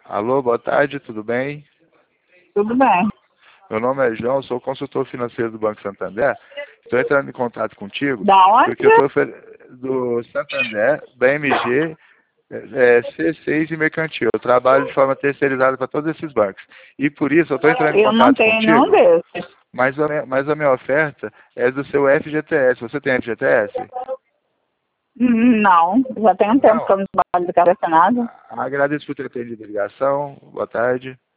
Alô, boa tarde, tudo bem? Tudo bem. Meu nome é João, sou consultor financeiro do Banco Santander. Estou entrando em contato contigo Da onde? porque eu estou do Santander, BMG, C6 e Mercantil. Eu trabalho de forma terceirizada para todos esses bancos. E por isso eu estou entrando em Eu não contato tenho nenhum contigo, desses. mas a minha oferta é do seu FGTS. Você tem FGTS? Não, já tem um tempo Não. que eu não trabalho de carteira assinada. Agradeço por ter atendido a ligação. Boa tarde.